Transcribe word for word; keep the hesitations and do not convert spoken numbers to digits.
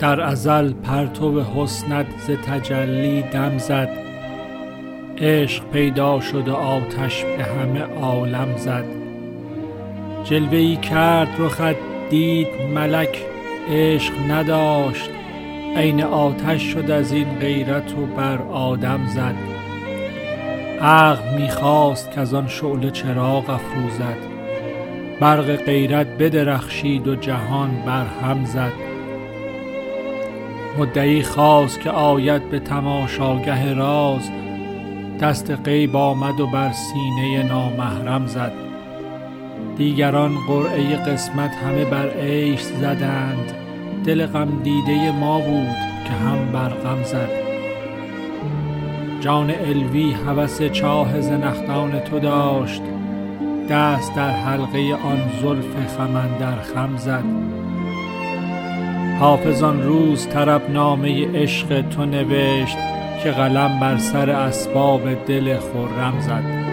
در ازل پرتو حسنت ز تجلی دم زد، عشق پیدا شد و آتش به همه عالم زد. جلوه‌ای کرد رخت دید ملک، عشق نداشت عین آتش شد از این غیرت و بر آدم زد. عقل می‌خواست که از آن شعله چراغ افروزد، برق غیرت بدرخشید و جهان بر هم زد. مدعی خواست که آید به تماشاگه راز، دست غیب آمد و بر سینه نامحرم زد. دیگران قرعه قسمت همه بر عیش زدند، دل غم دیده ما بود که هم بر غم زد. جان علوی هوس چاه زنخدان تو داشت، دست در حلقه آن زلف خم اندر خم زد. حافظ آن روز طربنامه عشق تو نوشت، که قلم بر سر اسباب دل خرم زد.